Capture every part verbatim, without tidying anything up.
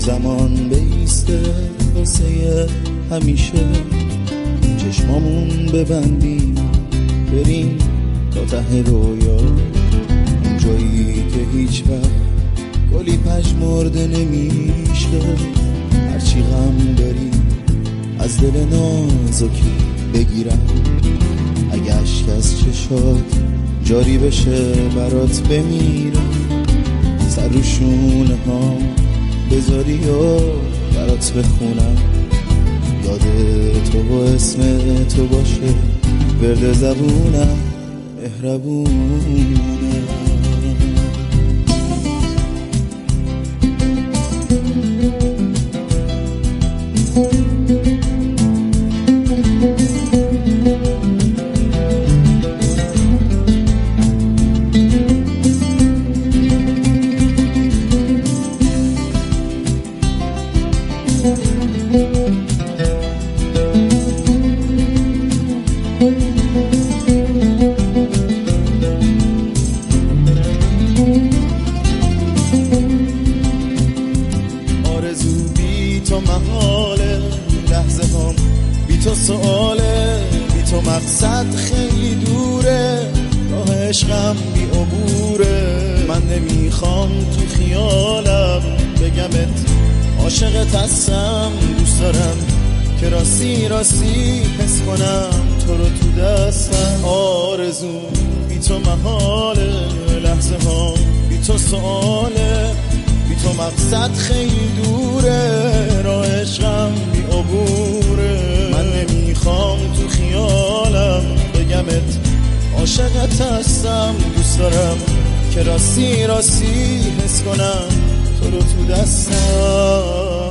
زمان بیسته واسه همیشه. چشمامون ببندیم بریم تا ته رویا، اون جایی که هیچ وقت گلی پژمرده نمیشه. هرچی غم داری از دل نازکی بگیرم، اگه اشک از چشات جاری بشه برات بمیرم. سر رو شونه ها بذاری و برات بخونم، یاد تو و اسم تو باشه ورد زبونم مهربونم. آرزو بی تو محاله، لحظه هم بی تو سؤاله، بی تو مقصد خیلی دوره، راه عشقم بی عبوره. من نمیخوام تو خیالم بگمت عاشقت هستم، دوست دارم که راستی راستی حس کنم تو رو تو دستم. آرزو بی تو محاله، لحظه ها بی تو سؤاله، بی تو مقصد خیلی دوره، راه عشقم بی عبوره. من نمیخوام تو خیالم بگمت عاشقت هستم، دوست دارم که راستی راستی حس کنم تو رو تو دستم.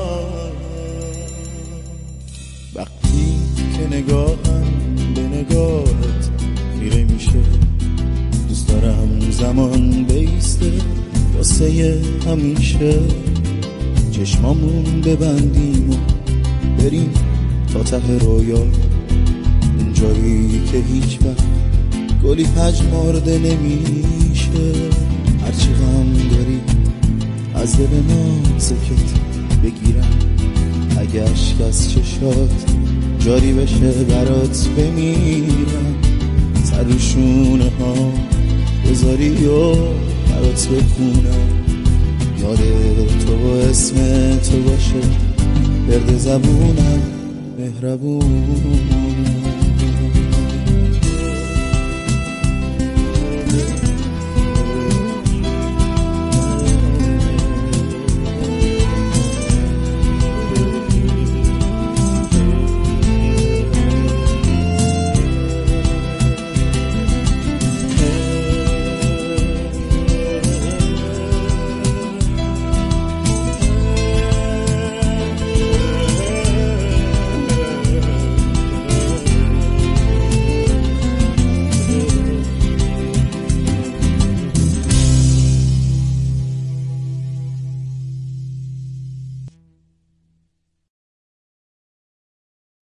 وقتی که نگاهم به نگاهت خیره میشه، دوست دارم زمان بیسته واسه همیشه. چشمامون ببندیم و بریم تا ته رویا، اون جایی که هیچ وقت گلی پژمرده نمیشه. هرچی غم داری از دل نازکت بگیرم، اگه اشک از چشات جاری بشه برات بمیرم. سر و شونه ها بذاری و برات بخونم، یاد تو و اسم تو باشه ورد زبونم مهربونم.